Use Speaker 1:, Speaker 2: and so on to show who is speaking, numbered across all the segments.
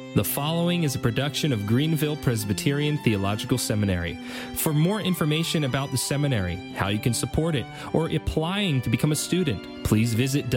Speaker 1: The following is a production of Greenville Presbyterian Theological Seminary. For more information about the seminary, how you can support it, or applying to become a student, please visit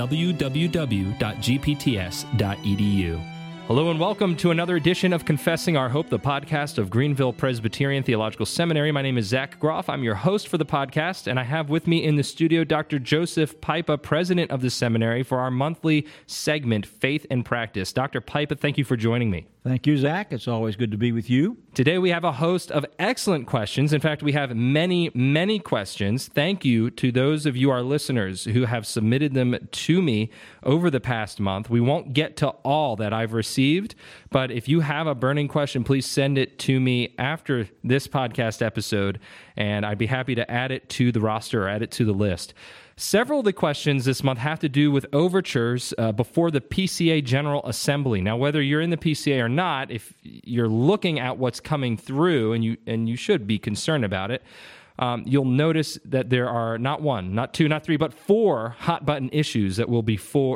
Speaker 1: www.gpts.edu. Hello and welcome to another edition of Confessing Our Hope, the podcast of Greenville Presbyterian Theological Seminary. My name is Zach Groff. I'm your host for the podcast, and I have with me in the studio Dr. Joseph Pipa, president of the seminary, for our monthly segment, Faith and Practice. Dr. Pipa, thank you for joining me.
Speaker 2: Thank you, Zach. It's always good to be with you.
Speaker 1: Today we have a host of excellent questions. In fact, we have many questions. Thank you to those of you, our listeners, who have submitted them to me over the past month. We won't get to all that I've received, but if you have a burning question, please send it to me after this podcast episode, and I'd be happy to add it to the roster or add it to the list. Several of the questions this month have to do with overtures before the PCA General Assembly. Now, whether you're in the PCA or not, if you're looking at what's coming through, and you should be concerned about it, you'll notice that there are not one, not two, not three, but four hot-button issues that will be before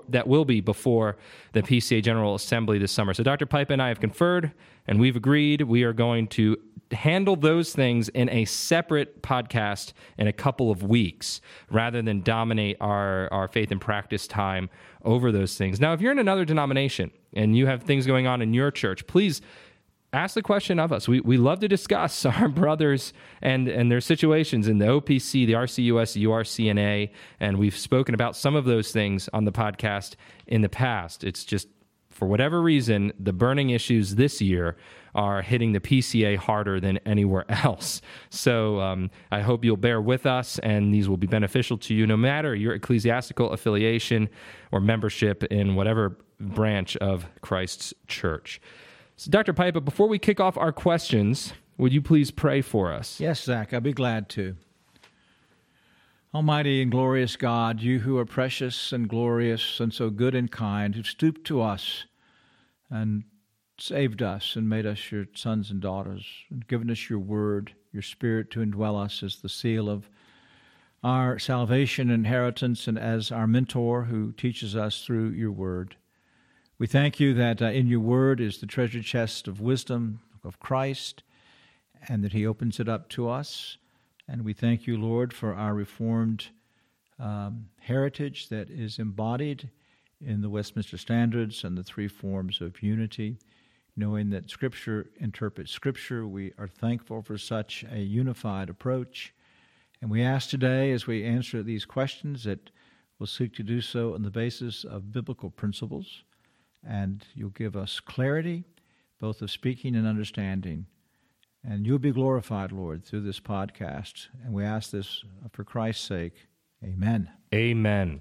Speaker 1: the PCA General Assembly this summer. So Dr. Pipa and I have conferred, and we've agreed we are going to handle those things in a separate podcast in a couple of weeks, rather than dominate our faith and practice time over those things. Now, if you're in another denomination and you have things going on in your church, please ask the question of us. We love to discuss our brothers and their situations in the OPC, the RCUS, URCNA, and we've spoken about some of those things on the podcast in the past. It's just, for whatever reason, the burning issues this year are hitting the PCA harder than anywhere else. So I hope you'll bear with us, and these will be beneficial to you no matter your ecclesiastical affiliation or membership in whatever branch of Christ's church. So Dr. Pipa, before we kick off our questions, would you please pray for us?
Speaker 2: Yes, Zach, I'd be glad to. Almighty and glorious God, you who are precious and glorious and so good and kind, who stooped to us and saved us and made us your sons and daughters, and given us your word, your spirit to indwell us as the seal of our salvation and inheritance, and as our mentor who teaches us through your word. We thank you that in your word is the treasure chest of wisdom of Christ, and that he opens it up to us. And we thank you, Lord, for our Reformed heritage that is embodied in the Westminster Standards and the three forms of unity. Knowing that Scripture interprets Scripture, we are thankful for such a unified approach. And we ask today, as we answer these questions, that we'll seek to do so on the basis of biblical principles, and you'll give us clarity, both of speaking and understanding. And you'll be glorified, Lord, through this podcast. And we ask this for Christ's sake. Amen.
Speaker 1: Amen.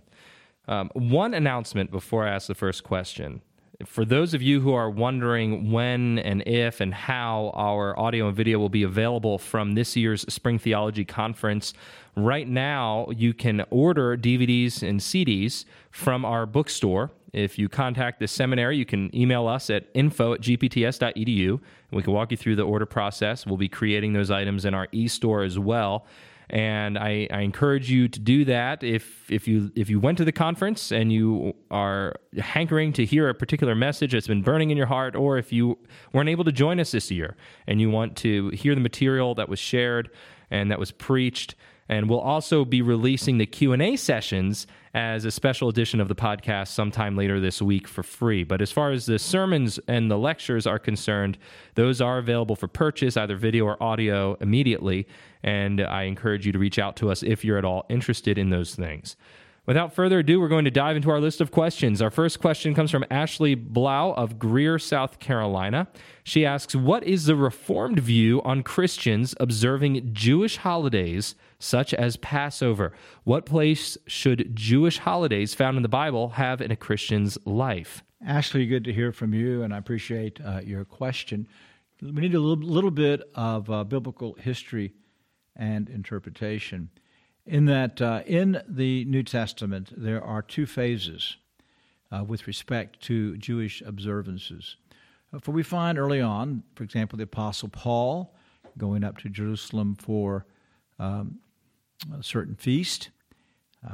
Speaker 1: One announcement before I ask the first question. For those of you who are wondering when and if and how our audio and video will be available from this year's Spring Theology Conference, right now you can order DVDs and CDs from our bookstore. If you contact the seminary, you can email us at info@gpts.edu, and we can walk you through the order process. We'll be creating those items in our e-store as well. And I encourage you to do that if you went to the conference and you are hankering to hear a particular message that's been burning in your heart, or if you weren't able to join us this year and you want to hear the material that was shared and that was preached. And we'll also be releasing the Q&A sessions as a special edition of the podcast sometime later this week for free. But as far as the sermons and the lectures are concerned, those are available for purchase, either video or audio, immediately. And I encourage you to reach out to us if you're at all interested in those things. Without further ado, we're going to dive into our list of questions. Our first question comes from Ashley Blau of Greer, South Carolina. She asks, what is the Reformed view on Christians observing Jewish holidays such as Passover? What place should Jewish holidays found in the Bible have in a Christian's life?
Speaker 2: Ashley, good to hear from you, and I appreciate your question. We need a little bit of biblical history and interpretation. In that, in the New Testament, there are two phases with respect to Jewish observances. For we find early on, for example, the Apostle Paul going up to Jerusalem for a certain feast.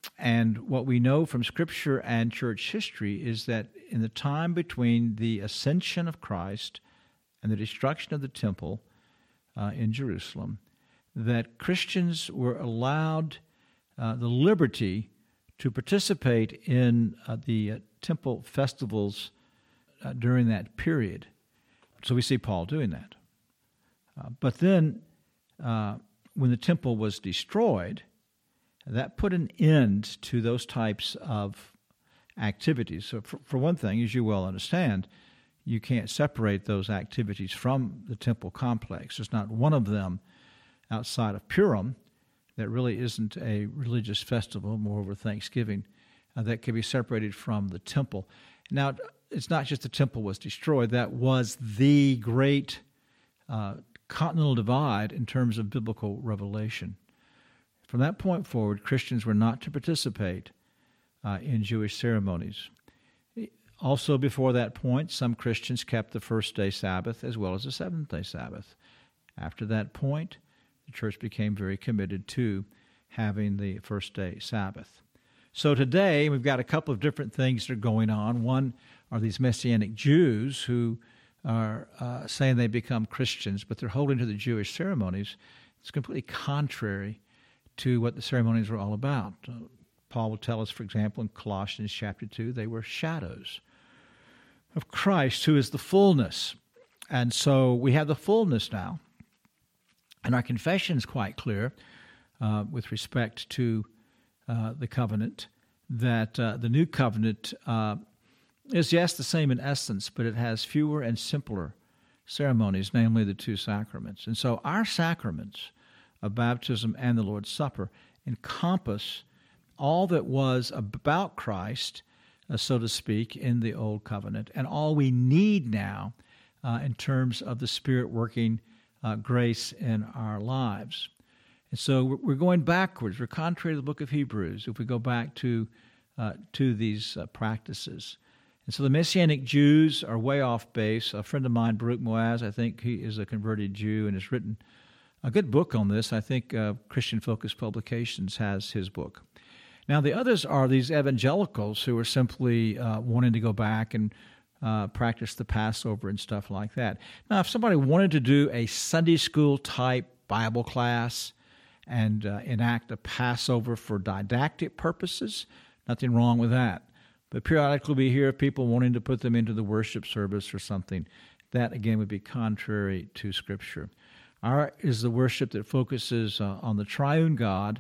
Speaker 2: And what we know from Scripture and church history is that in the time between the ascension of Christ and the destruction of the temple in Jerusalem, that Christians were allowed the liberty to participate in the temple festivals during that period. So we see Paul doing that. But then, when the temple was destroyed, that put an end to those types of activities. So for one thing, as you well understand, you can't separate those activities from the temple complex. There's not one of them outside of Purim that really isn't a religious festival, moreover Thanksgiving, that can be separated from the temple. Now, it's not just the temple was destroyed. That was the great continental divide in terms of biblical revelation. From that point forward, Christians were not to participate in Jewish ceremonies. Also, before that point, some Christians kept the first-day Sabbath as well as the seventh-day Sabbath. After that point, the church became very committed to having the first-day Sabbath. So today, we've got a couple of different things that are going on. One are these Messianic Jews who are saying they become Christians, but they're holding to the Jewish ceremonies. It's completely contrary to what the ceremonies were all about. Paul will tell us, for example, in Colossians chapter 2, they were shadows of Christ, who is the fullness. And so we have the fullness now. And our confession is quite clear with respect to the covenant, that the new covenant is, yes, the same in essence, but it has fewer and simpler ceremonies, namely the two sacraments. And so our sacraments of baptism and the Lord's Supper encompass all that was about Christ, so to speak, in the Old Covenant, and all we need now in terms of the Spirit working grace in our lives. And so we're going backwards. We're contrary to the book of Hebrews if we go back to these practices. And so the Messianic Jews are way off base. A friend of mine, Baruch Moaz, I think he is a converted Jew and has written a good book on this. I think Christian Focus Publications has his book. Now, the others are these evangelicals who are simply wanting to go back and practice the Passover and stuff like that. Now, if somebody wanted to do a Sunday school type Bible class and enact a Passover for didactic purposes, nothing wrong with that. But periodically we hear of people wanting to put them into the worship service or something. That, again, would be contrary to Scripture. Our is the worship that focuses on the triune God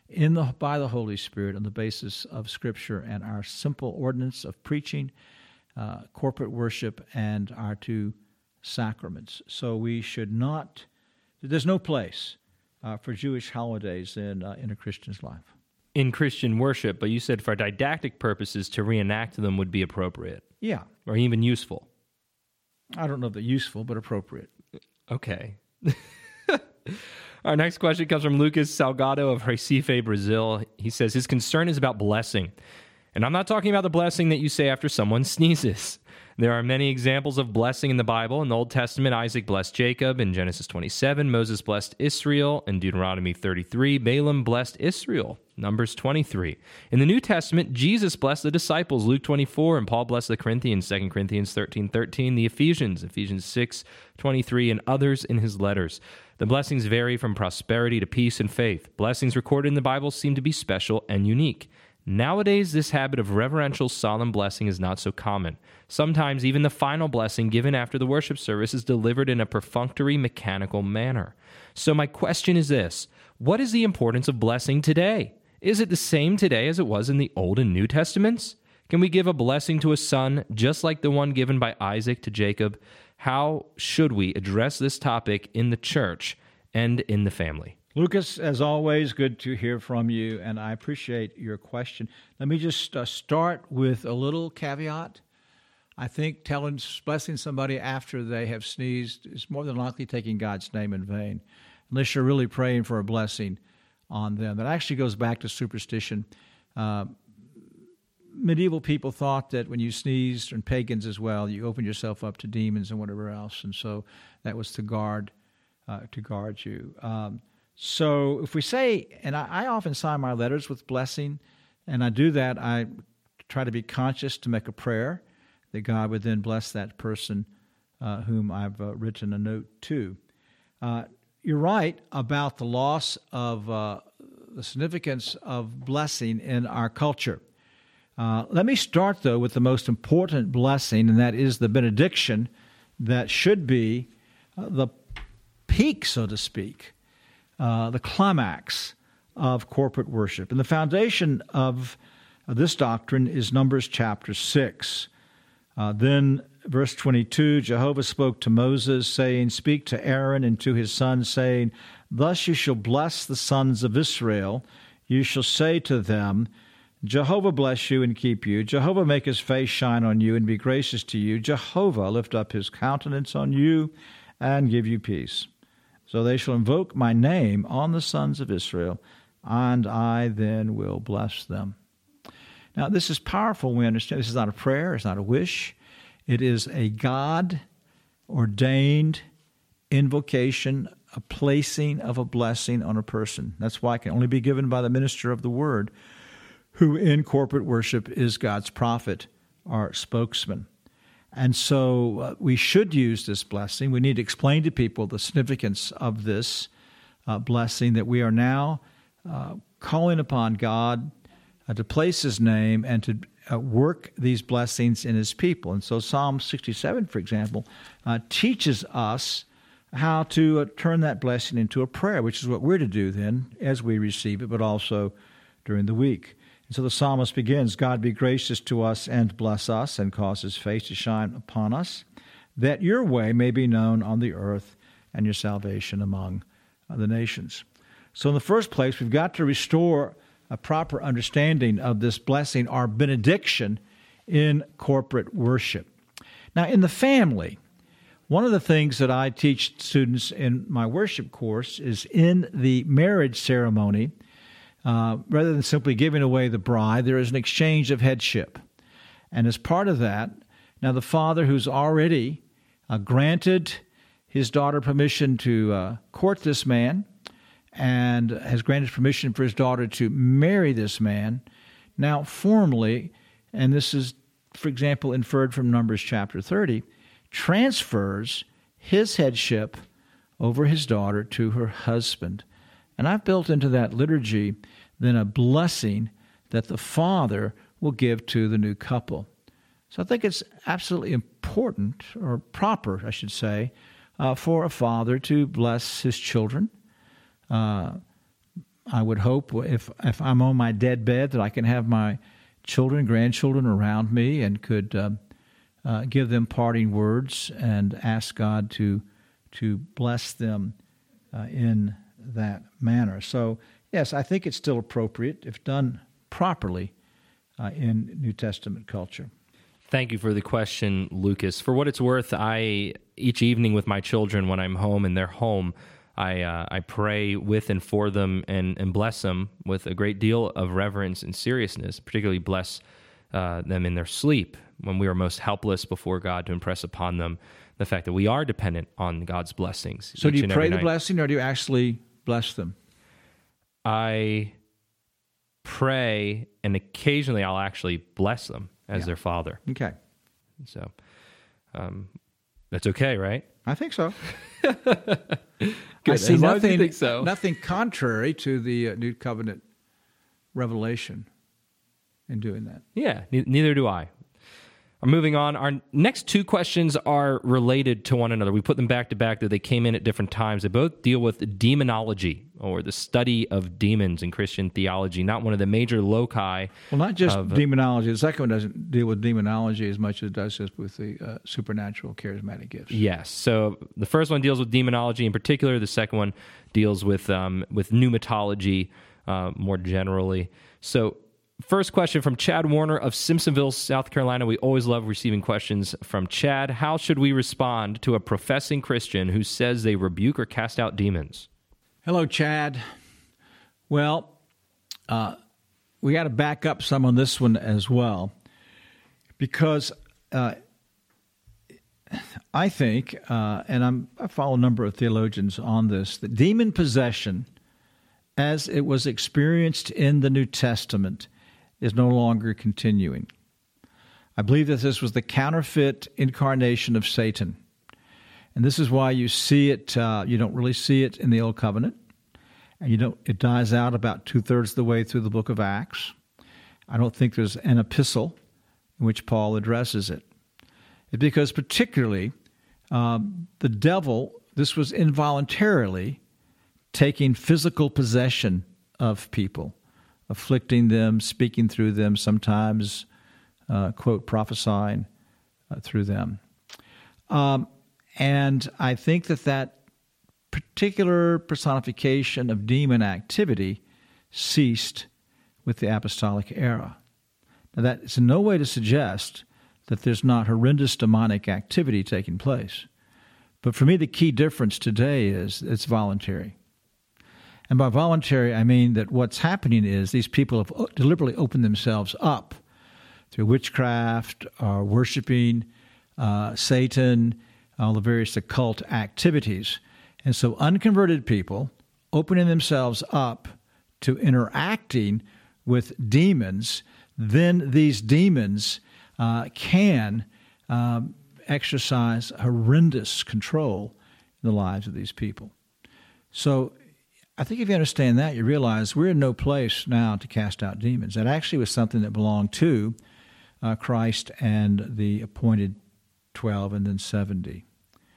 Speaker 2: by the Holy Spirit on the basis of Scripture and our simple ordinance of preaching, corporate worship, and our two sacraments. So we should not, there's no place for Jewish holidays in a Christian's life.
Speaker 1: In Christian worship, but you said for didactic purposes to reenact them would be appropriate.
Speaker 2: Yeah.
Speaker 1: Or even useful.
Speaker 2: I don't know if they're useful, but appropriate.
Speaker 1: Okay. Our next question comes from Lucas Salgado of Recife, Brazil. He says his concern is about blessing. And I'm not talking about the blessing that you say after someone sneezes. There are many examples of blessing in the Bible. In the Old Testament, Isaac blessed Jacob. In Genesis 27, Moses blessed Israel. In Deuteronomy 33, Balaam blessed Israel. Numbers 23. In the New Testament, Jesus blessed the disciples. Luke 24, and Paul blessed the Corinthians. 2 Corinthians 13:13. The Ephesians 6:23, and others in his letters. The blessings vary from prosperity to peace and faith. Blessings recorded in the Bible seem to be special and unique. Nowadays, this habit of reverential, solemn blessing is not so common. Sometimes even the final blessing given after the worship service is delivered in a perfunctory, mechanical manner. So my question is this: what is the importance of blessing today? Is it the same today as it was in the Old and New Testaments? Can we give a blessing to a son just like the one given by Isaac to Jacob? How should we address this topic in the church and in the family?
Speaker 2: Lucas, as always, good to hear from you, and I appreciate your question. Let me just start with a little caveat. I think blessing somebody after they have sneezed is more than likely taking God's name in vain, unless you're really praying for a blessing on them. That actually goes back to superstition. Medieval people thought that when you sneezed, and pagans as well, you opened yourself up to demons and whatever else, and so that was to guard you. So if we say, and I often sign my letters with blessing, And I do that. I try to be conscious to make a prayer that God would then bless that person whom I've written a note to. You're right about the loss of the significance of blessing in our culture. Let me start, though, with the most important blessing, and that is the benediction that should be the peak, so to speak, the climax of corporate worship. And the foundation of this doctrine is Numbers chapter 6. Then, verse 22, Jehovah spoke to Moses, saying, Speak to Aaron and to his sons, saying, Thus you shall bless the sons of Israel. You shall say to them, Jehovah bless you and keep you. Jehovah make his face shine on you and be gracious to you. Jehovah lift up his countenance on you and give you peace. So they shall invoke my name on the sons of Israel, and I then will bless them. Now, this is powerful. We understand this is not a prayer. It's not a wish. It is a God-ordained invocation, a placing of a blessing on a person. That's why it can only be given by the minister of the word, who in corporate worship is God's prophet or spokesman. And so we should use this blessing. We need to explain to people the significance of this blessing, that we are now calling upon God to place his name and to work these blessings in his people. And so Psalm 67, for example, teaches us how to turn that blessing into a prayer, which is what we're to do then as we receive it, but also during the week. And so the psalmist begins, God be gracious to us and bless us and cause his face to shine upon us, that your way may be known on the earth and your salvation among the nations. So in the first place, we've got to restore a proper understanding of this blessing, our benediction, in corporate worship. Now, in the family, one of the things that I teach students in my worship course is in the marriage ceremony, rather than simply giving away the bride, there is an exchange of headship. And as part of that, now the father who's already granted his daughter permission to court this man and has granted permission for his daughter to marry this man, now formally, and this is, for example, inferred from Numbers chapter 30, transfers his headship over his daughter to her husband. And I've built into that liturgy then a blessing that the father will give to the new couple. So I think it's absolutely important, or proper, I should say, for a father to bless his children. I would hope if I'm on my deathbed that I can have my children, grandchildren around me and could give them parting words and ask God to bless them in that manner. So, yes, I think it's still appropriate if done properly in New Testament culture.
Speaker 1: Thank you for the question, Lucas. For what it's worth, each evening with my children when I'm home and they're home, I pray with and for them and bless them with a great deal of reverence and seriousness, particularly bless them in their sleep when we are most helpless before God, to impress upon them the fact that we are dependent on God's blessings.
Speaker 2: So do you pray the blessing, or do you actually bless them?
Speaker 1: I pray, and occasionally I'll actually bless them as their father.
Speaker 2: Okay.
Speaker 1: So that's okay, right?
Speaker 2: I think so.
Speaker 1: I see
Speaker 2: nothing contrary to the New Covenant revelation in doing that.
Speaker 1: Yeah, neither do I. Moving on, our next two questions are related to one another. We put them back to back, though they came in at different times. They both deal with demonology, or the study of demons in Christian theology, not one of the major loci.
Speaker 2: Well, not just demonology. The second one doesn't deal with demonology as much as it does with the supernatural charismatic gifts.
Speaker 1: Yes. So the first one deals with demonology in particular. The second one deals with pneumatology more generally. So first question from Chad Warner of Simpsonville, South Carolina. We always love receiving questions from Chad. How should we respond to a professing Christian who says they rebuke or cast out demons?
Speaker 2: Hello, Chad. Well, we got to back up some on this one as well, because I think, and I follow a number of theologians on this, that demon possession, as it was experienced in the New Testament, is no longer continuing. I believe that this was the counterfeit incarnation of Satan. And this is why you see it, you don't really see it in the Old Covenant. And it dies out about 2/3 of the way through the book of Acts. I don't think there's an epistle in which Paul addresses it. It's because particularly the devil, this was involuntarily taking physical possession of people, afflicting them, speaking through them, sometimes, quote, prophesying through them. And I think that particular personification of demon activity ceased with the apostolic era. Now, that is in no way to suggest that there's not horrendous demonic activity taking place. But for me, the key difference today is it's voluntary. And by voluntary, I mean that what's happening is these people have deliberately opened themselves up through witchcraft or worshiping Satan, all the various occult activities. And so unconverted people opening themselves up to interacting with demons, then these demons can exercise horrendous control in the lives of these people. So I think if you understand that, you realize we're in no place now to cast out demons. That actually was something that belonged to Christ and the appointed 12 and then 70.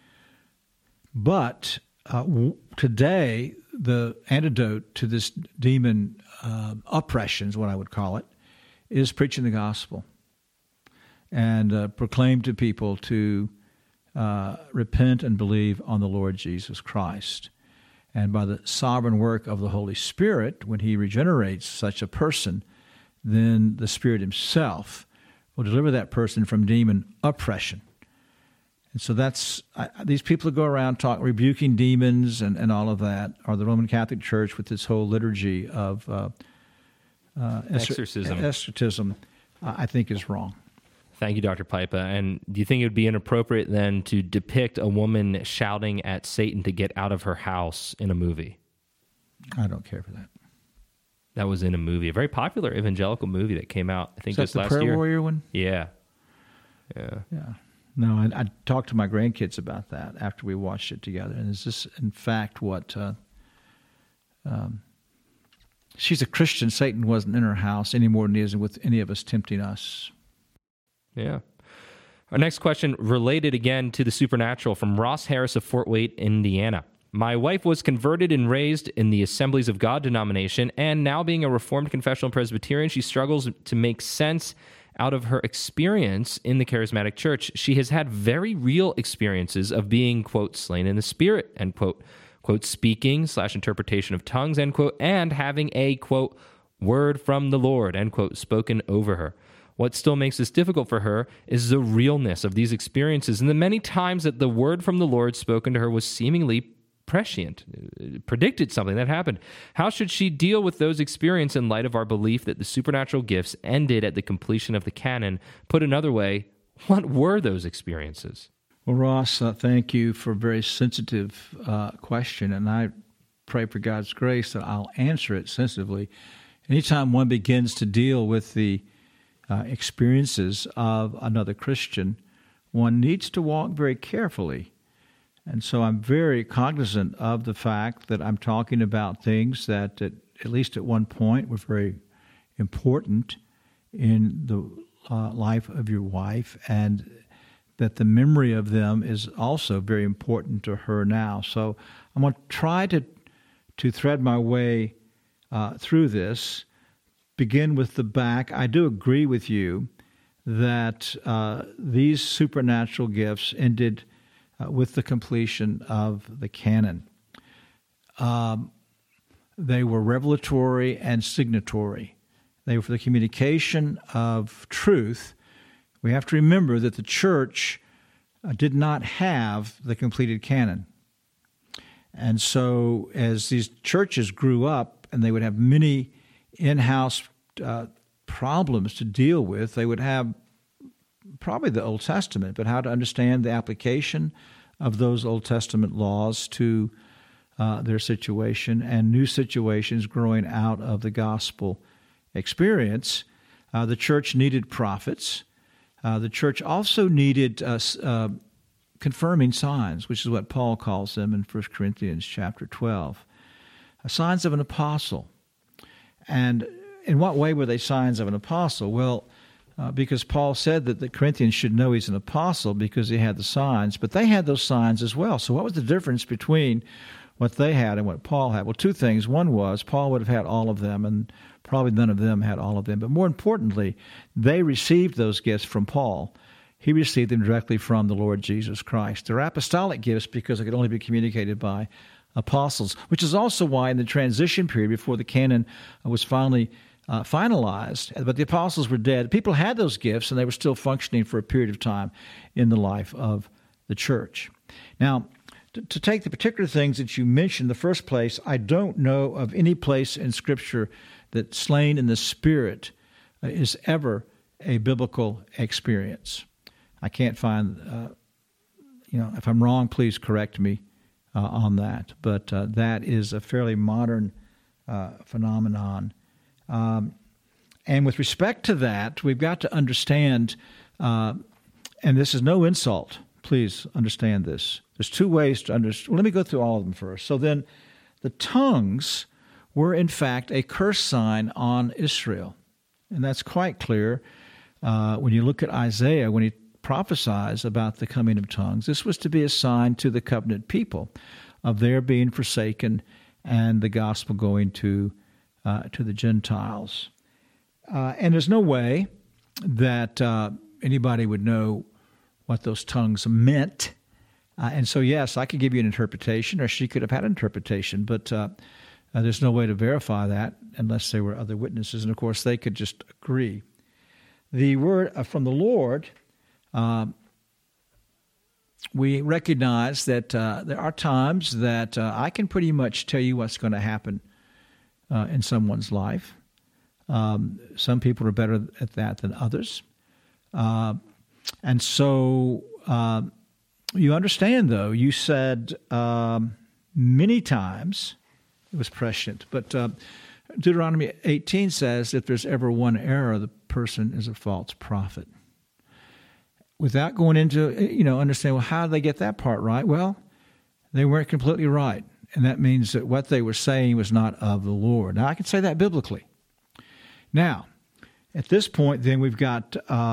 Speaker 2: But today, the antidote to this demon oppression is what I would call it, is preaching the gospel and proclaim to people to repent and believe on the Lord Jesus Christ. And by the sovereign work of the Holy Spirit, when he regenerates such a person, then the Spirit himself will deliver that person from demon oppression. And so that's, these people who go around rebuking demons and all of that are the Roman Catholic Church with this whole liturgy of exorcism, I think is wrong.
Speaker 1: Thank you, Dr. Pipa. And do you think it would be inappropriate then to depict a woman shouting at Satan to get out of her house in a movie?
Speaker 2: I don't care for that.
Speaker 1: That was in a movie, a very popular evangelical movie that came out, I think, just last year.
Speaker 2: Is that the Prayer Warrior one?
Speaker 1: Yeah.
Speaker 2: No, I talked to my grandkids about that after we watched it together. And is this, in fact, what... she's a Christian. Satan wasn't in her house any more than he is with any of us tempting us.
Speaker 1: Yeah. Our next question, related again to the supernatural, from Ross Harris of Fort Wayne, Indiana. My wife was converted and raised in the Assemblies of God denomination, and now being a Reformed Confessional Presbyterian, she struggles to make sense out of her experience in the charismatic church. She has had very real experiences of being, quote, slain in the spirit, end quote, speaking / interpretation of tongues, end quote, and having a, quote, word from the Lord, end quote, spoken over her. What still makes this difficult for her is the realness of these experiences and the many times that the word from the Lord spoken to her was seemingly prescient, predicted something that happened. How should she deal with those experiences in light of our belief that the supernatural gifts ended at the completion of the canon? Put another way, what were those experiences?
Speaker 2: Well, Ross, thank you for a very sensitive question, and I pray for God's grace that I'll answer it sensitively. Anytime one begins to deal with the experiences of another Christian, one needs to walk very carefully. And so I'm very cognizant of the fact that I'm talking about things that, at least at one point, were very important in the life of your wife, and that the memory of them is also very important to her now. So I'm going to try to thread my way through this. Begin with the back. I do agree with you that these supernatural gifts ended with the completion of the canon. They were revelatory and signatory. They were for the communication of truth. We have to remember that the church did not have the completed canon. And so as these churches grew up and they would have many in-house problems to deal with, they would have probably the Old Testament, but how to understand the application of those Old Testament laws to their situation and new situations growing out of the gospel experience. The church needed prophets. The church also needed confirming signs, which is what Paul calls them in 1 Corinthians chapter 12. Signs of an apostle. And in what way were they signs of an apostle? Well, because Paul said that the Corinthians should know he's an apostle because he had the signs, but they had those signs as well. So what was the difference between what they had and what Paul had? Well, two things. One was Paul would have had all of them, and probably none of them had all of them. But more importantly, they received those gifts from Paul. He received them directly from the Lord Jesus Christ. They're apostolic gifts because they could only be communicated by apostles, which is also why in the transition period before the canon was finally finalized, but the apostles were dead, people had those gifts and they were still functioning for a period of time in the life of the church. Now, to take the particular things that you mentioned in the first place, I don't know of any place in Scripture that slain in the Spirit is ever a biblical experience. I can't find, if I'm wrong, please correct me on that. But that is a fairly modern phenomenon. And with respect to that, we've got to understand, and this is no insult, please understand this. There's two ways to understand. Well, let me go through all of them first. So then the tongues were, in fact, a curse sign on Israel. And that's quite clear when you look at Isaiah, when he prophesies about the coming of tongues. This was to be a sign to the covenant people of their being forsaken and the gospel going to the Gentiles. And there's no way that anybody would know what those tongues meant. And so, yes, I could give you an interpretation, or she could have had an interpretation, but there's no way to verify that unless there were other witnesses. And, of course, they could just agree. The word from the Lord, we recognize that there are times that I can pretty much tell you what's going to happen in someone's life. Some people are better at that than others. And so you understand, though, you said many times, it was prescient, but Deuteronomy 18 says if there's ever one error, the person is a false prophet. Without going into, understand, well, how did they get that part right? Well, they weren't completely right. And that means that what they were saying was not of the Lord. Now, I can say that biblically. Now, at this point, then, we've got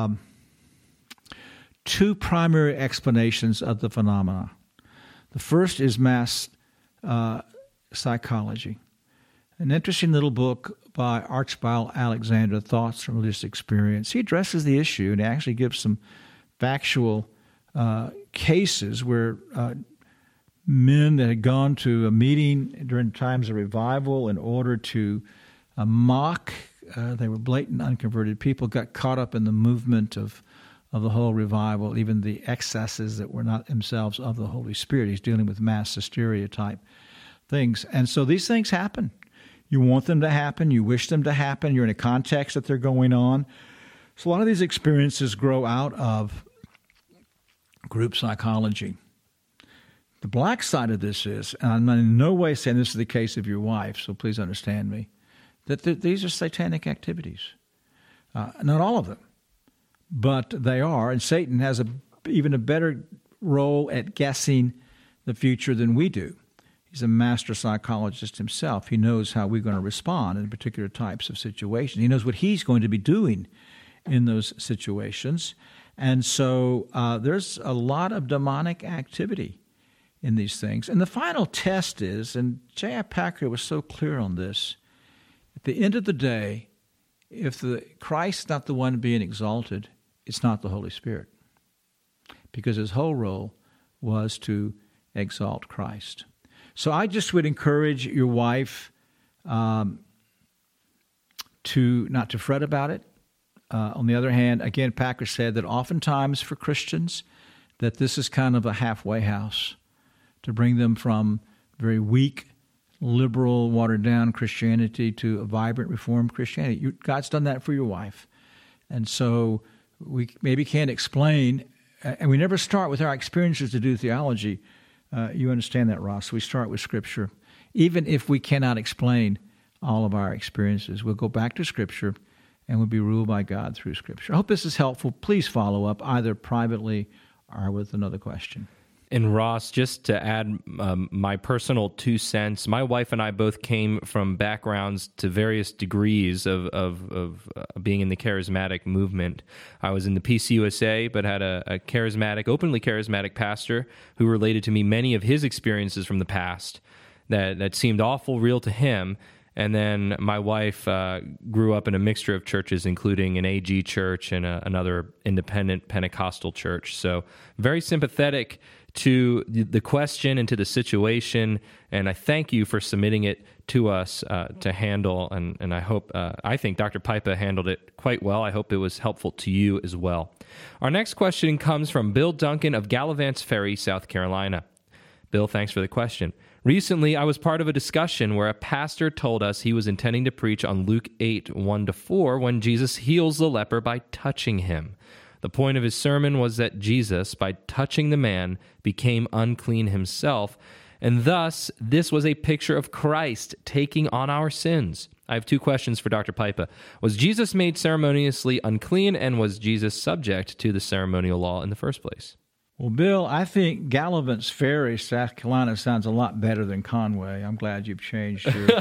Speaker 2: two primary explanations of the phenomena. The first is mass psychology. An interesting little book by Archibald Alexander, Thoughts from Religious Experience. He addresses the issue and actually gives some factual cases where men that had gone to a meeting during times of revival in order to mock, they were blatant unconverted people, got caught up in the movement of the whole revival, even the excesses that were not themselves of the Holy Spirit. He's dealing with mass hysteria type things. And so these things happen. You want them to happen. You wish them to happen. You're in a context that they're going on. So a lot of these experiences grow out of group psychology. The black side of this is, and I'm in no way saying this is the case of your wife, so please understand me, that these are satanic activities. Not all of them, but they are, and Satan has even a better role at guessing the future than we do. He's a master psychologist himself. He knows how we're going to respond in particular types of situations. He knows what he's going to be doing in those situations. And so there's a lot of demonic activity in these things. And the final test is, and J.I. Packer was so clear on this, at the end of the day, if Christ's not the one being exalted, it's not the Holy Spirit. Because his whole role was to exalt Christ. So I just would encourage your wife to not to fret about it. On the other hand, again, Packer said that oftentimes for Christians that this is kind of a halfway house to bring them from very weak, liberal, watered-down Christianity to a vibrant, reformed Christianity. God's done that for your wife. And so we maybe can't explain, and we never start with our experiences to do theology. You understand that, Ross. We start with Scripture. Even if we cannot explain all of our experiences, we'll go back to Scripture and would be ruled by God through Scripture. I hope this is helpful. Please follow up either privately or with another question.
Speaker 1: And Ross, just to add my personal 2 cents, my wife and I both came from backgrounds to various degrees of being in the charismatic movement. I was in the PCUSA, but had a charismatic, openly charismatic pastor who related to me many of his experiences from the past that seemed awful real to him. And then my wife grew up in a mixture of churches, including an AG church and another independent Pentecostal church. So very sympathetic to the question and to the situation, and I thank you for submitting it to us to handle, and I think Dr. Pipa handled it quite well. I hope it was helpful to you as well. Our next question comes from Bill Duncan of Gallivants Ferry, South Carolina. Bill, thanks for the question. Recently, I was part of a discussion where a pastor told us he was intending to preach on Luke 8, 1-4, when Jesus heals the leper by touching him. The point of his sermon was that Jesus, by touching the man, became unclean himself, and thus this was a picture of Christ taking on our sins. I have 2 questions for Dr. Pipa. Was Jesus made ceremoniously unclean, and was Jesus subject to the ceremonial law in the first place?
Speaker 2: Well, Bill, I think Gallivants Ferry, South Carolina, sounds a lot better than Conway. I'm glad you've changed your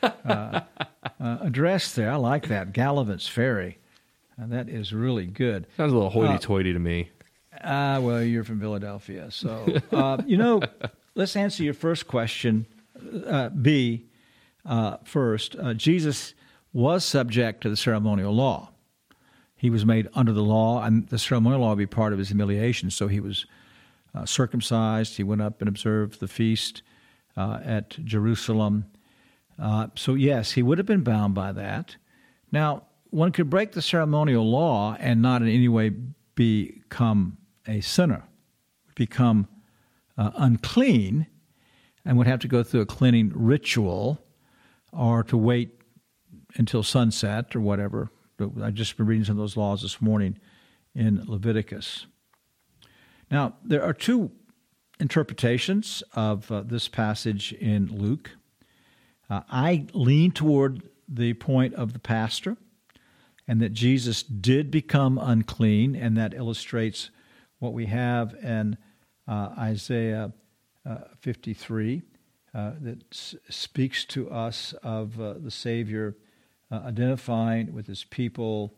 Speaker 2: address there. I like that, Gallivants Ferry. That is really good.
Speaker 1: Sounds a little hoity-toity to me.
Speaker 2: Well, you're from Philadelphia. So, let's answer your first question, B, first. Jesus was subject to the ceremonial law. He was made under the law, and the ceremonial law would be part of his humiliation. So he was circumcised. He went up and observed the feast at Jerusalem. So, yes, he would have been bound by that. Now, one could break the ceremonial law and not in any way become a sinner, become unclean, and would have to go through a cleaning ritual or to wait until sunset or whatever. I just been reading some of those laws this morning in Leviticus. Now, there are 2 interpretations of this passage in Luke. I lean toward the point of the pastor, and that Jesus did become unclean, and that illustrates what we have in Isaiah 53 that speaks to us of the Savior identifying with his people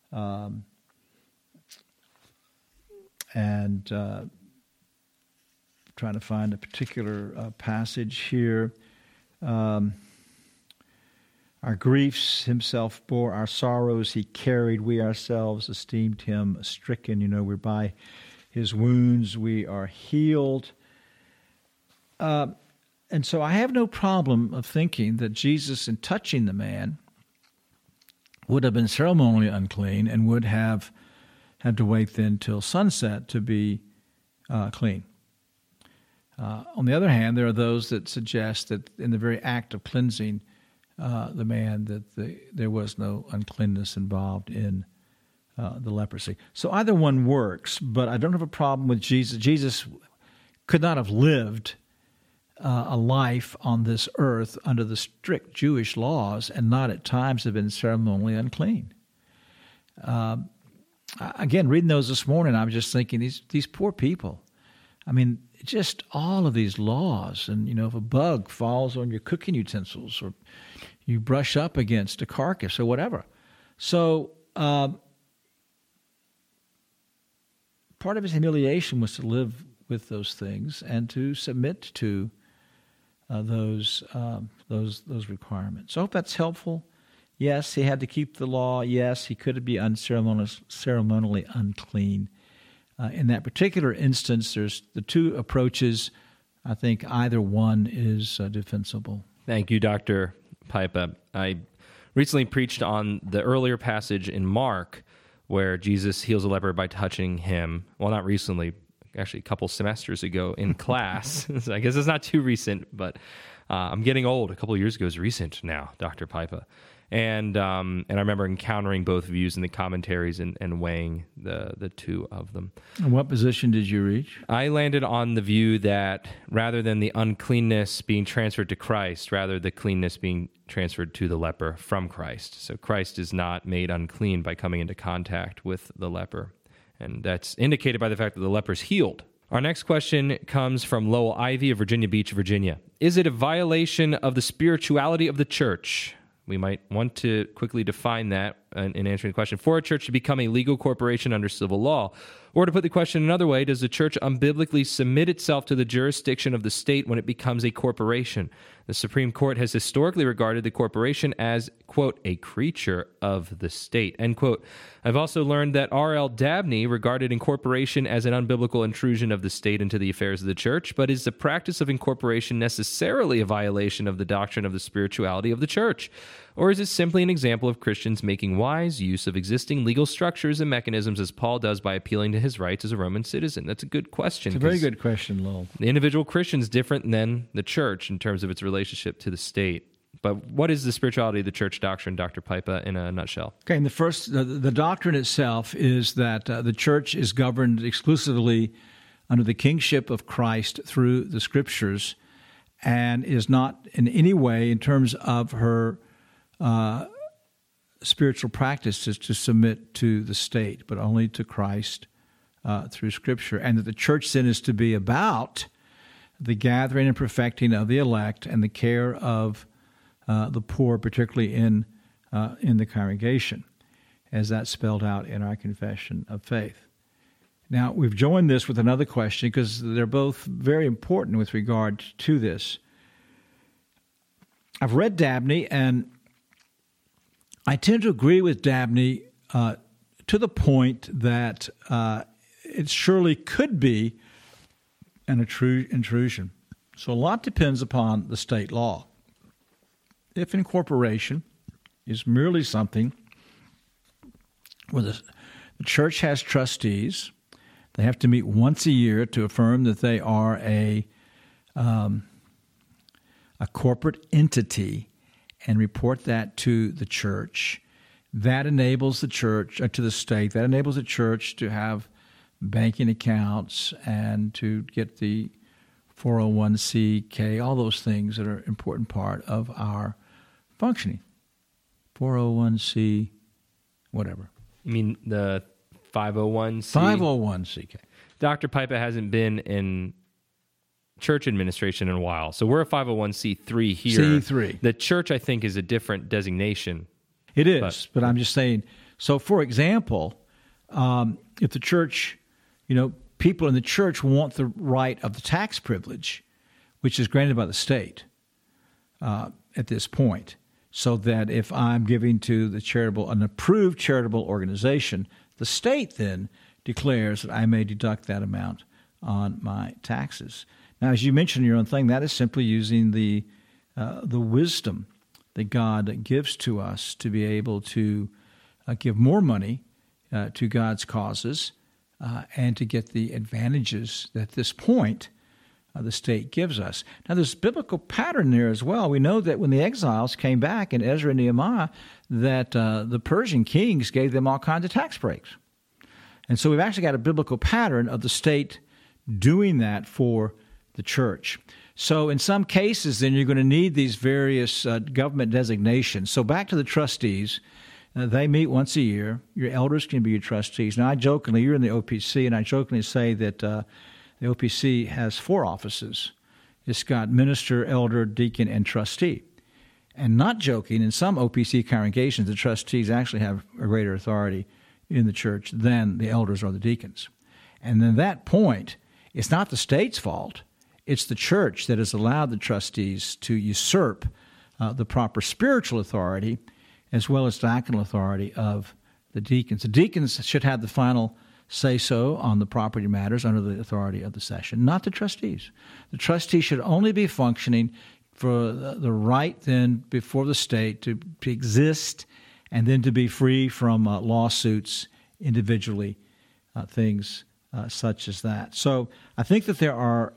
Speaker 2: and trying to find a particular passage here. Our griefs himself bore, our sorrows he carried, we ourselves esteemed him stricken. We're by his wounds we are healed. And so I have no problem of thinking that Jesus, in touching the man, would have been ceremonially unclean and would have had to wait then till sunset to be clean. On the other hand, there are those that suggest that in the very act of cleansing the man, that there was no uncleanness involved in the leprosy. So either one works, but I don't have a problem with Jesus. Jesus could not have lived a life on this earth under the strict Jewish laws and not at times have been ceremonially unclean. Again, reading those this morning, I was just thinking, these poor people. I mean, just all of these laws, and if a bug falls on your cooking utensils or you brush up against a carcass or whatever. So part of his humiliation was to live with those things and to submit to those requirements. So I hope that's helpful. Yes, he had to keep the law. Yes, he could be ceremonially unclean. In that particular instance, there's the 2 approaches. I think either one is defensible.
Speaker 1: Thank you, Dr. Pipa. I recently preached on the earlier passage in Mark where Jesus heals a leper by touching him. Well, not recently, actually a couple semesters ago in class. So I guess it's not too recent, but I'm getting old. A couple of years ago is recent now, Dr. Pipa. And I remember encountering both views in the commentaries and weighing the two of them.
Speaker 2: And what position did you reach?
Speaker 1: I landed on the view that rather than the uncleanness being transferred to Christ, rather the cleanness being transferred to the leper from Christ. So Christ is not made unclean by coming into contact with the leper. And that's indicated by the fact that the leper is healed. Our next question comes from Lowell Ivy of Virginia Beach, Virginia. Is it a violation of the spirituality of the church? We might want to quickly define that in answering the question. For a church to become a legal corporation under civil law, or to put the question another way, does the church unbiblically submit itself to the jurisdiction of the state when it becomes a corporation? The Supreme Court has historically regarded the corporation as, quote, a creature of the state, end quote. I've also learned that R.L. Dabney regarded incorporation as an unbiblical intrusion of the state into the affairs of the church, but is the practice of incorporation necessarily a violation of the doctrine of the spirituality of the church? Or is it simply an example of Christians making wise use of existing legal structures and mechanisms as Paul does by appealing to his rights as a Roman citizen? That's a good question.
Speaker 2: It's a very good question, Lowell.
Speaker 1: The individual Christian is different than the church in terms of its relationship to the state. But what is the spirituality of the church doctrine, Dr. Pipa, in a nutshell?
Speaker 2: Okay, and the doctrine itself is that the church is governed exclusively under the kingship of Christ through the Scriptures, and is not in any way, in terms of her spiritual practices, to submit to the state, but only to Christ through Scripture. And that the church then is to be about the gathering and perfecting of the elect and the care of the poor, particularly in the congregation, as that's spelled out in our confession of faith. Now, we've joined this with another question because they're both very important with regard to this. I've read Dabney, and I tend to agree with Dabney to the point that it surely could be an intrusion. So a lot depends upon the state law. If incorporation is merely something where the church has trustees, they have to meet once a year to affirm that they are a corporate entity and report that to the church. That enables the church, to the state, that enables the church to have banking accounts and to get the 401k, all those things that are an important part of our functioning. 401c, whatever.
Speaker 1: You mean the 501c?
Speaker 2: 501c.
Speaker 1: Dr. Pipa hasn't been in church administration in a while, so we're a 501c3 here.
Speaker 2: C3.
Speaker 1: The church, I think, is a different designation.
Speaker 2: It is, but I'm just saying, so for example, if the church, people in the church want the right of the tax privilege, which is granted by the state at this point, so that if I'm giving to an approved charitable organization, the state then declares that I may deduct that amount on my taxes. Now, as you mentioned in your own thing, that is simply using the wisdom that God gives to us to be able to give more money to God's causes and to get the advantages that at this point the state gives us. Now, there's a biblical pattern there as well. We know that when the exiles came back in Ezra and Nehemiah, that the Persian kings gave them all kinds of tax breaks. And so we've actually got a biblical pattern of the state doing that for the church. So in some cases, then, you're going to need these various government designations. So back to the trustees. They meet once a year. Your elders can be your trustees. Now, you're in the OPC, and I jokingly say that the OPC has 4 offices. It's got minister, elder, deacon, and trustee. And not joking, in some OPC congregations, the trustees actually have a greater authority in the church than the elders or the deacons. And at that point, it's not the state's fault. It's the church that has allowed the trustees to usurp the proper spiritual authority as well as diaconal authority of the deacons. The deacons should have the final say-so on the property matters under the authority of the session, not the trustees. The trustees should only be functioning for the right then before the state to exist and then to be free from lawsuits individually, things such as that. So I think that there are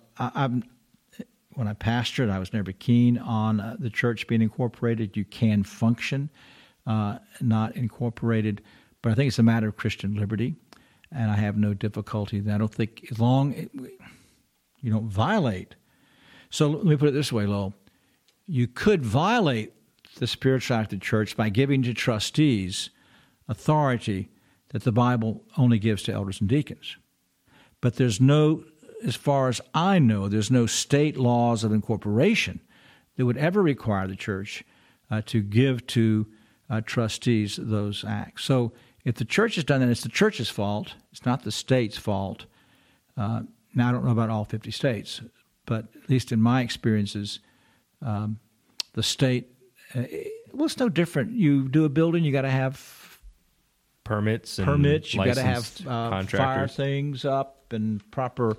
Speaker 2: when I pastored, I was never keen on the church being incorporated. You can function not incorporated. But I think it's a matter of Christian liberty, and I have no difficulty. I don't think as long you don't violate. So let me put it this way, Lowell. You could violate the spiritual act of the church by giving to trustees authority that the Bible only gives to elders and deacons. But there's no, as far as I know, there's no state laws of incorporation that would ever require the church to give to trustees those acts. So if the church has done that, it's the church's fault. It's not the state's fault. Now, I don't know about all 50 states, but at least in my experiences, the state, well, it's no different. You do a building, you got to have
Speaker 1: permits. You
Speaker 2: got to have fire things up and proper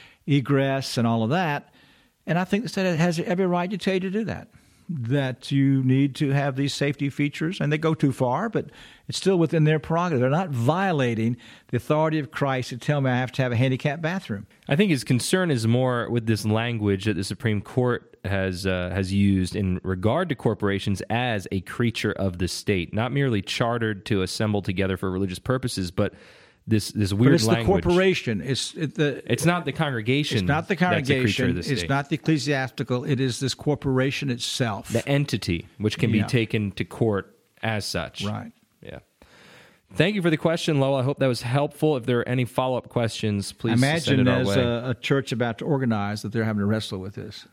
Speaker 2: egress and all of that. And I think the state has every right to tell you to do that. That you need to have these safety features, and they go too far, but it's still within their prerogative. They're not violating the authority of Christ to tell me I have to have a handicapped bathroom.
Speaker 1: I think his concern is more with this language that the Supreme Court has used in regard to corporations as a creature of the state, not merely chartered to assemble together for religious purposes, but this weird language.
Speaker 2: But it's the corporation.
Speaker 1: It's not the congregation.
Speaker 2: It's not the congregation.
Speaker 1: That's a creature of the state.
Speaker 2: It's not the ecclesiastical. It is this corporation itself.
Speaker 1: The entity, which can be taken to court as such.
Speaker 2: Right.
Speaker 1: Yeah. Thank you for the question, Lowell. I hope that was helpful. If there are any follow-up questions, please send it our way.
Speaker 2: I imagine as a church about to organize that they're having to wrestle with this.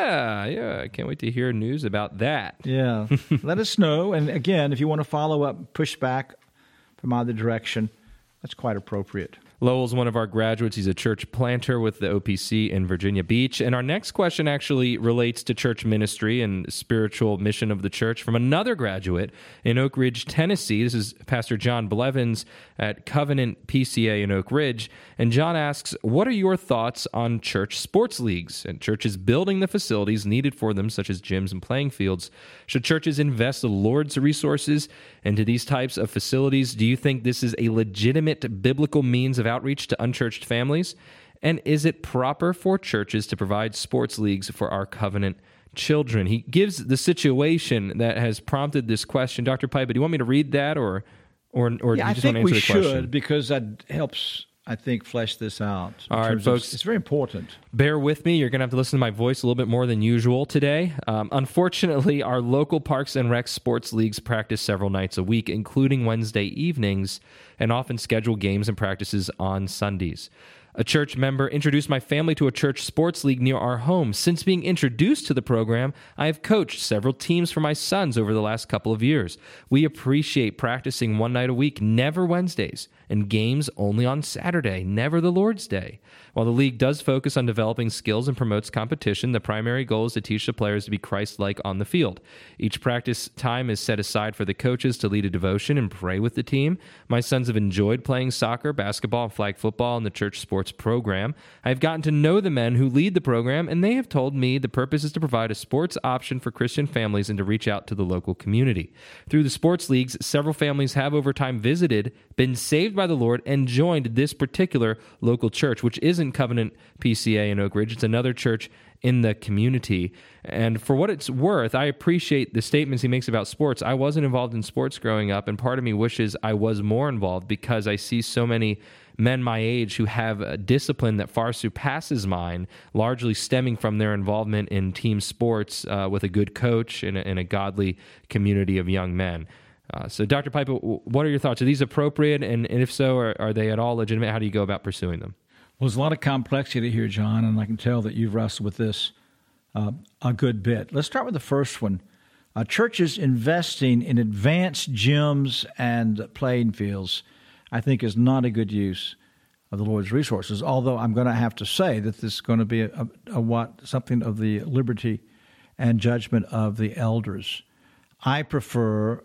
Speaker 1: Yeah. I can't wait to hear news about that.
Speaker 2: Yeah. Let us know. And again, if you want to follow up, push back from either direction, that's quite appropriate.
Speaker 1: Lowell's one of our graduates. He's a church planter with the OPC in Virginia Beach. And our next question actually relates to church ministry and spiritual mission of the church from another graduate in Oak Ridge, Tennessee. This is Pastor John Blevins at Covenant PCA in Oak Ridge. And John asks, what are your thoughts on church sports leagues and churches building the facilities needed for them, such as gyms and playing fields? Should churches invest the Lord's resources into these types of facilities? Do you think this is a legitimate biblical means of outreach to unchurched families? And is it proper for churches to provide sports leagues for our covenant children? He gives the situation that has prompted this question. Dr. Pipe, do you want me to read that or do you just want to answer the question?
Speaker 2: I think we should, because that helps, I think, flesh this out.
Speaker 1: All right, folks.
Speaker 2: It's very important.
Speaker 1: Bear with me. You're going to have to listen to my voice a little bit more than usual today. Unfortunately, our local Parks and Rec sports leagues practice several nights a week, including Wednesday evenings, and often schedule games and practices on Sundays. A church member introduced my family to a church sports league near our home. Since being introduced to the program, I have coached several teams for my sons over the last couple of years. We appreciate practicing one night a week, never Wednesdays, and games only on Saturday, never the Lord's Day. While the league does focus on developing skills and promotes competition, the primary goal is to teach the players to be Christ-like on the field. Each practice time is set aside for the coaches to lead a devotion and pray with the team. My sons have enjoyed playing soccer, basketball, and flag football in the church sports program. I've gotten to know the men who lead the program, and they have told me the purpose is to provide a sports option for Christian families and to reach out to the local community. Through the sports leagues, several families have over time visited, been saved by the Lord, and joined this particular local church, which isn't Covenant PCA in Oak Ridge. It's another church in the community. And for what it's worth, I appreciate the statements he makes about sports. I wasn't involved in sports growing up, and part of me wishes I was more involved, because I see so many men my age who have a discipline that far surpasses mine, largely stemming from their involvement in team sports with a good coach and a godly community of young men. So, Dr. Pipe, what are your thoughts? Are these appropriate? And if so, are they at all legitimate? How do you go about pursuing them?
Speaker 2: Well, there's a lot of complexity here, John, and I can tell that you've wrestled with this a good bit. Let's start with the first one. Churches investing in advanced gyms and playing fields, I think, is not a good use of the Lord's resources, although I'm going to have to say that this is going to be something of the liberty and judgment of the elders. I prefer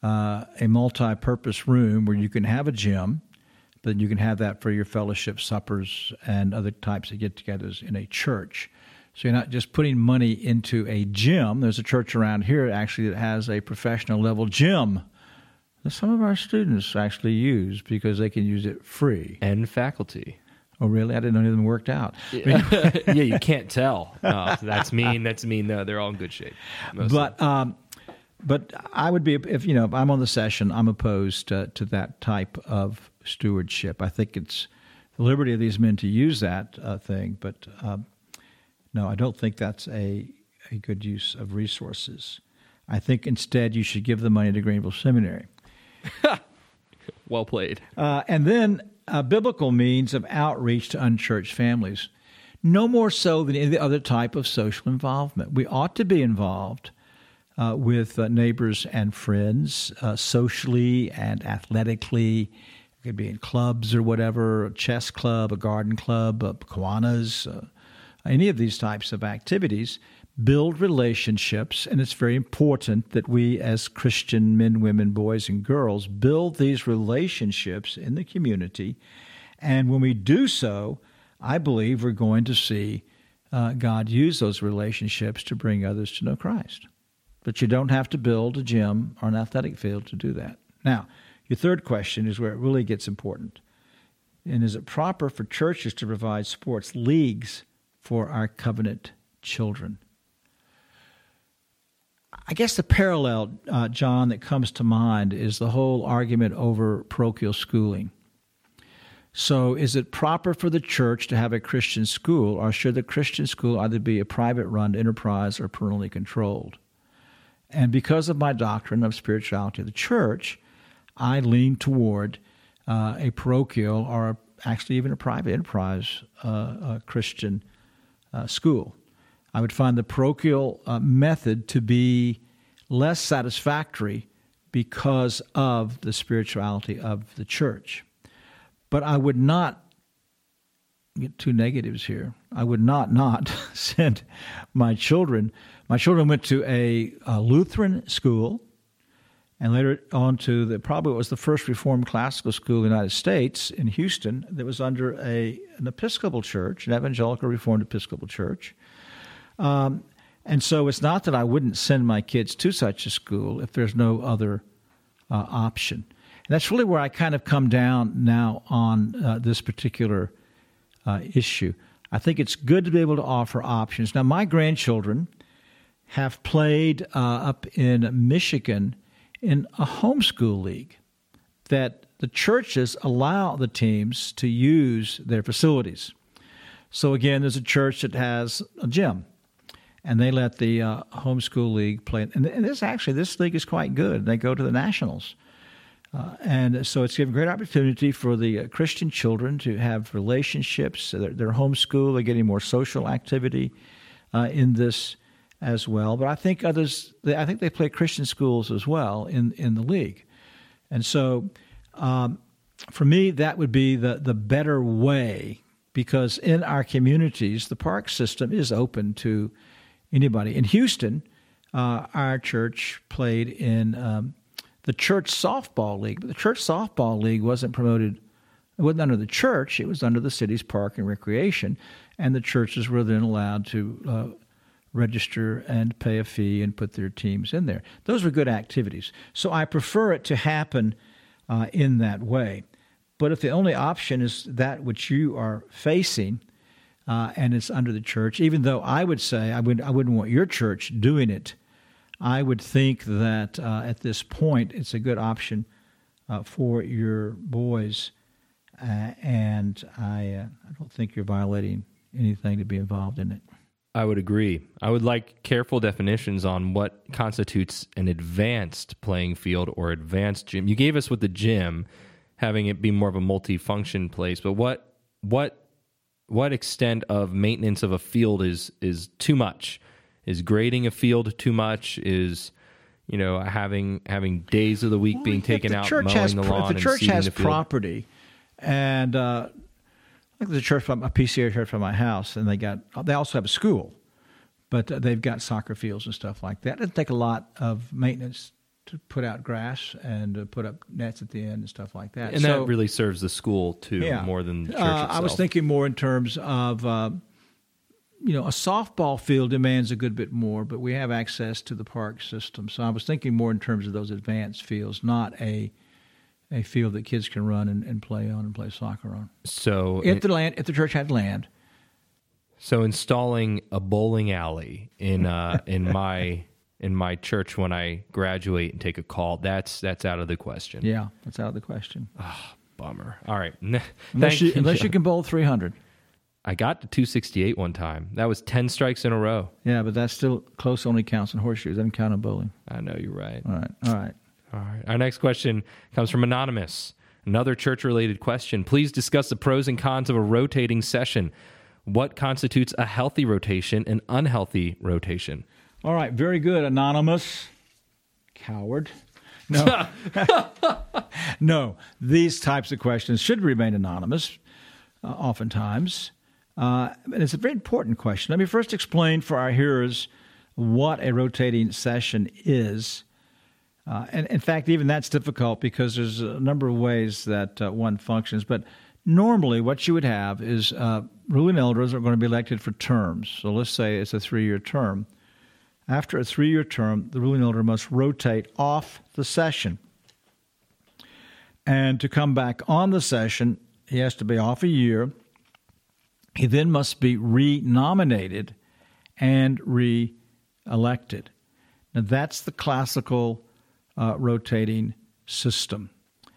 Speaker 2: a multi-purpose room where you can have a gym, but you can have that for your fellowship suppers and other types of get-togethers in a church. So you're not just putting money into a gym. There's a church around here actually that has a professional level gym that some of our students actually use because they can use it free.
Speaker 1: And faculty.
Speaker 2: Oh, really? I didn't know any of them worked out.
Speaker 1: Yeah, you can't tell. No, that's mean. No, they're all in good shape.
Speaker 2: But But I would be, if I'm on the session, I'm opposed to that type of stewardship. I think it's the liberty of these men to use that thing, but no, I don't think that's a good use of resources. I think instead you should give the money to Greenville Seminary.
Speaker 1: Well played.
Speaker 2: And then a biblical means of outreach to unchurched families. No more so than any other type of social involvement. We ought to be involved with neighbors and friends socially and athletically. It could be in clubs or whatever, a chess club, a garden club, Kiwanis, any of these types of activities. Build relationships, and it's very important that we as Christian men, women, boys, and girls build these relationships in the community. And when we do so, I believe we're going to see God use those relationships to bring others to know Christ. But you don't have to build a gym or an athletic field to do that. Now, your third question is where it really gets important. And is it proper for churches to provide sports leagues for our covenant children? I guess the parallel, John, that comes to mind is the whole argument over parochial schooling. So is it proper for the church to have a Christian school, or should the Christian school either be a private-run enterprise or parentally controlled? And because of my doctrine of spirituality of the church, I lean toward a parochial or actually even a private enterprise Christian school. I would find the parochial method to be less satisfactory because of the spirituality of the church. But I would not get two negatives here. I would not send my children. My children went to a Lutheran school, and later on to probably what was the first Reformed classical school in the United States in Houston that was under an Episcopal church, an evangelical Reformed Episcopal church. And so it's not that I wouldn't send my kids to such a school if there's no other option. And that's really where I kind of come down now on this particular issue. I think it's good to be able to offer options. Now, my grandchildren have played up in Michigan in a homeschool league that the churches allow the teams to use their facilities. So again, there's a church that has a gym, and they let the homeschool league play. And this league is quite good. They go to the nationals. And so it's given great opportunity for the Christian children to have relationships. They're homeschooled. They're getting more social activity in this as well. But I think they play Christian schools as well in the league. And so for me, that would be the better way, because in our communities, the park system is open to anybody. In Houston, our church played in the church softball league, but the church softball league wasn't promoted. It wasn't under the church. It was under the city's park and recreation, and the churches were then allowed to register and pay a fee and put their teams in there. Those were good activities. So I prefer it to happen in that way. But if the only option is that which you are facing, and it's under the church, even though I would say I wouldn't want your church doing it, I would think that at this point it's a good option for your boys, and I don't think you're violating anything to be involved in it.
Speaker 1: I would agree. I would like careful definitions on what constitutes an advanced playing field or advanced gym. You gave us with the gym, having it be more of a multi-function place, but what extent of maintenance of a field is too much? Is grading a field too much? Is having days of the week being taken out, mowing the lawn,
Speaker 2: if the church
Speaker 1: and
Speaker 2: has
Speaker 1: the field?
Speaker 2: property, and like the church, a PCA church from my house, and they also have a school, but they've got soccer fields and stuff like that. It doesn't take a lot of maintenance to put out grass and put up nets at the end and stuff like that.
Speaker 1: And that really serves the school too, more than the church itself.
Speaker 2: I was thinking more in terms of a softball field demands a good bit more, but we have access to the park system. So I was thinking more in terms of those advanced fields, not a field that kids can run and play on and play soccer on.
Speaker 1: So
Speaker 2: if the church had land. So
Speaker 1: installing a bowling alley in my in my church when I graduate and take a call. That's out of the question.
Speaker 2: Yeah, that's out of the question.
Speaker 1: Bummer. All right.
Speaker 2: Unless you can bowl 300.
Speaker 1: I got to 268 one time. That was 10 strikes in a row.
Speaker 2: Yeah, but that's still close only counts in horseshoes. Doesn't count in bowling.
Speaker 1: I know, you're right.
Speaker 2: All right.
Speaker 1: Our next question comes from Anonymous. Another church-related question. Please discuss the pros and cons of a rotating session. What constitutes a healthy rotation and unhealthy rotation?
Speaker 2: All right, very good, Anonymous. Coward. No. No, these types of questions should remain anonymous, oftentimes. And it's a very important question. Let me first explain for our hearers what a rotating session is. And in fact, even that's difficult because there's a number of ways that one functions. But normally what you would have is ruling elders are going to be elected for terms. So let's say it's a 3-year term. After a 3-year term, the ruling elder must rotate off the session. And to come back on the session, he has to be off a year. He then must be re-nominated and re-elected. Now, that's the classical rotating system.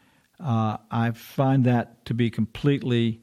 Speaker 2: I find that to be completely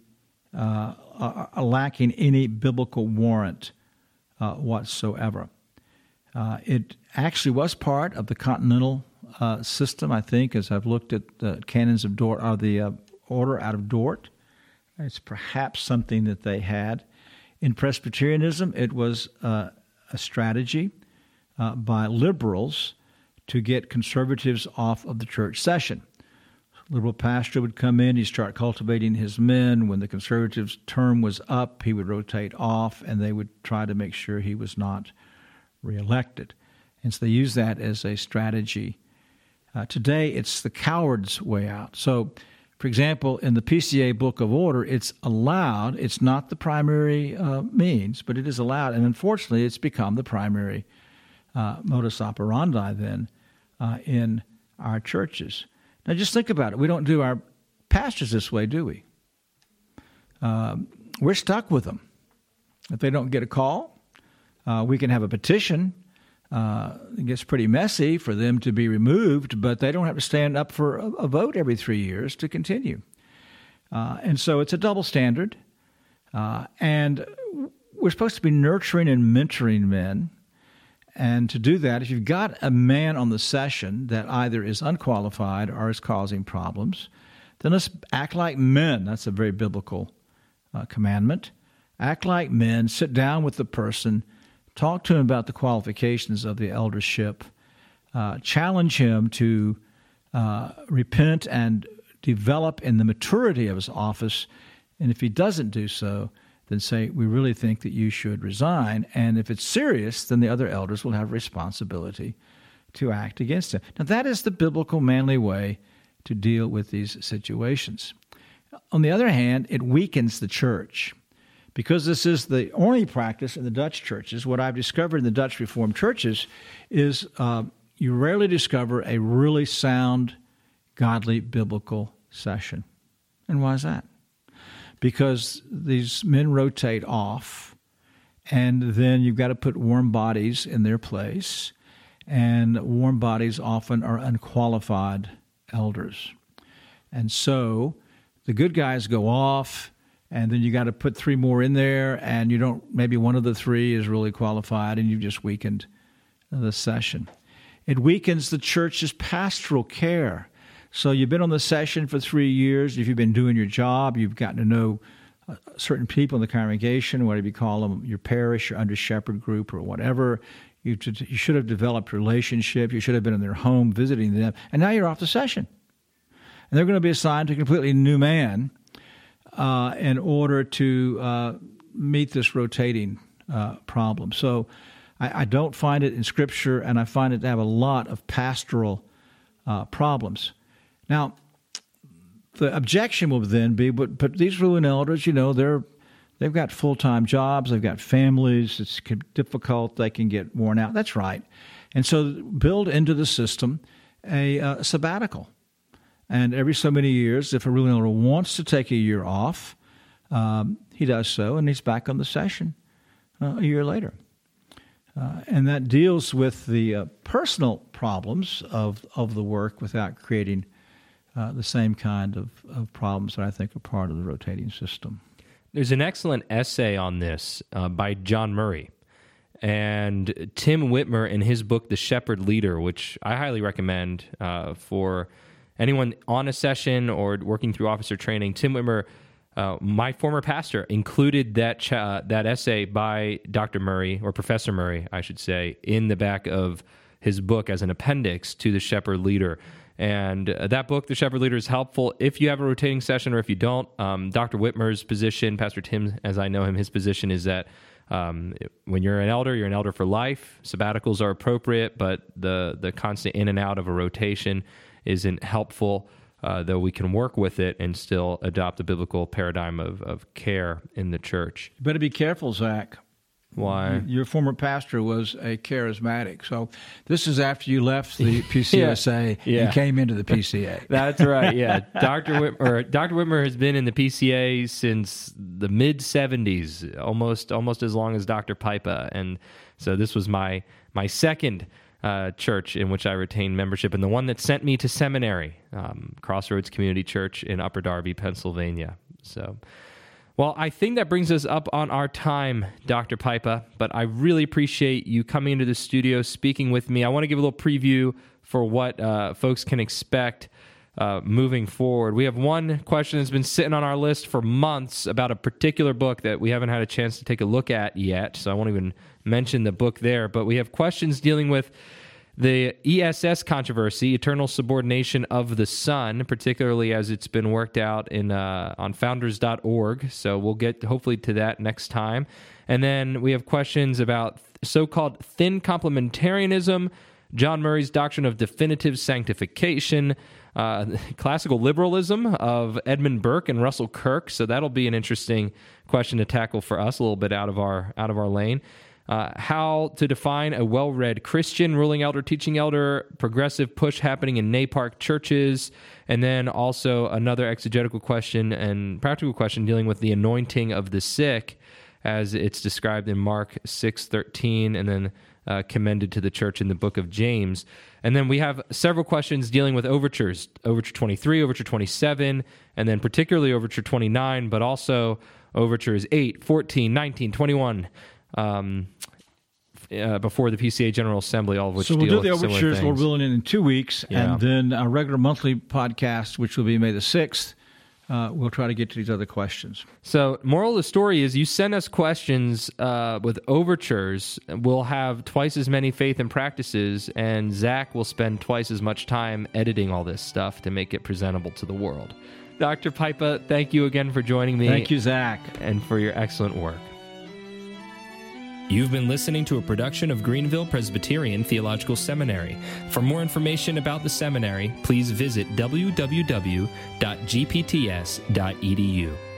Speaker 2: lacking any biblical warrant whatsoever. It actually was part of the continental system, I think, as I've looked at the canons of Dort, or the order out of Dort. It's perhaps something that they had. In Presbyterianism, it was a strategy by liberals to get conservatives off of the church session. Liberal pastor would come in, he'd start cultivating his men. When the conservative's term was up, he would rotate off, and they would try to make sure he was not reelected. And so they use that as a strategy. Today, it's the coward's way out. So, for example, in the PCA Book of Order, it's allowed. It's not the primary means, but it is allowed. And unfortunately, it's become the primary modus operandi then in our churches. Now, just think about it. We don't do our pastors this way, do we? We're stuck with them. If they don't get a call, we can have a petition. It gets pretty messy for them to be removed, but they don't have to stand up for a vote every 3 years to continue. And so it's a double standard. And we're supposed to be nurturing and mentoring men. And to do that, if you've got a man on the session that either is unqualified or is causing problems, then let's act like men. That's a very biblical commandment. Act like men, sit down with the person, talk to him about the qualifications of the eldership, challenge him to repent and develop in the maturity of his office. And if he doesn't do so, then say, we really think that you should resign. And if it's serious, then the other elders will have responsibility to act against him. Now, that is the biblical manly way to deal with these situations. On the other hand, it weakens the church. Because this is the only practice in the Dutch churches, what I've discovered in the Dutch Reformed churches is you rarely discover a really sound, godly, biblical session. And why is that? Because these men rotate off, and then you've got to put warm bodies in their place, and warm bodies often are unqualified elders. And so the good guys go off, and then you got to put 3 more in there, and you don't. Maybe one of the 3 is really qualified, and you've just weakened the session. It weakens the church's pastoral care. So you've been on the session for 3 years. If you've been doing your job, you've gotten to know certain people in the congregation, whatever you call them, your parish, your under-shepherd group, or whatever. You should have developed a relationship. You should have been in their home visiting them. And now you're off the session. And they're going to be assigned to a completely new man in order to meet this rotating problem. So I don't find it in Scripture, and I find it to have a lot of pastoral problems. Now, the objection will then be, but these ruling elders, they've got full-time jobs, they've got families, it's difficult, they can get worn out. That's right. And so build into the system a sabbatical. And every so many years, if a ruling elder wants to take a year off, he does so, and he's back on the session a year later. And that deals with the personal problems of the work without creating the same kind of problems that I think are part of the rotating system.
Speaker 1: There's an excellent essay on this by John Murray. And Tim Whitmer in his book, The Shepherd Leader, which I highly recommend for anyone on a session or working through officer training. Tim Whitmer, my former pastor, included that essay by Dr. Murray, or Professor Murray, I should say, in the back of his book as an appendix to The Shepherd Leader. And that book, The Shepherd Leader, is helpful if you have a rotating session or if you don't. Dr. Whitmer's position, Pastor Tim, as I know him, his position is that when you're an elder for life. Sabbaticals are appropriate, but the constant in and out of a rotation isn't helpful, though we can work with it and still adopt a biblical paradigm of care in the church.
Speaker 2: You better be careful, Zach.
Speaker 1: Why?
Speaker 2: Your former pastor was a charismatic. So this is after you left the PCUSA and came into the PCA.
Speaker 1: That's right, yeah. Dr. Whitmer has been in the PCA since the mid-'70s, almost as long as Dr. Pipa. And so this was my second church in which I retained membership, and the one that sent me to seminary, Crossroads Community Church in Upper Darby, Pennsylvania. So... well, I think that brings us up on our time, Dr. Pipa, but I really appreciate you coming into the studio, speaking with me. I want to give a little preview for what folks can expect moving forward. We have one question that's been sitting on our list for months about a particular book that we haven't had a chance to take a look at yet, so I won't even mention the book there, but we have questions dealing with the ESS controversy, eternal subordination of the Son, particularly as it's been worked out on founders.org. So we'll get hopefully to that next time. And then we have questions about so-called thin complementarianism, John Murray's doctrine of definitive sanctification, classical liberalism of Edmund Burke and Russell Kirk. So that'll be an interesting question to tackle for us, a little bit out of our lane. How to define a well-read Christian, ruling elder, teaching elder, progressive push happening in NAPARC churches, and then also another exegetical question and practical question dealing with the anointing of the sick as it's described in Mark 6:13 and then commended to the church in the book of James. And then we have several questions dealing with overtures, Overture 23, Overture 27, and then particularly Overture 29, but also Overtures 8, 14, 19, 21, before the PCA General Assembly, all of which
Speaker 2: deal with similar things. So we'll do the overtures, Lord willing, in 2 weeks, and then our regular monthly podcast, which will be May the 6th, we'll try to get to these other questions.
Speaker 1: So moral of the story is you send us questions with overtures, we'll have twice as many faith and practices, and Zach will spend twice as much time editing all this stuff to make it presentable to the world. Dr. Pipa, thank you again for joining me.
Speaker 2: Thank you, Zach.
Speaker 1: And for your excellent work. You've been listening to a production of Greenville Presbyterian Theological Seminary. For more information about the seminary, please visit www.gpts.edu.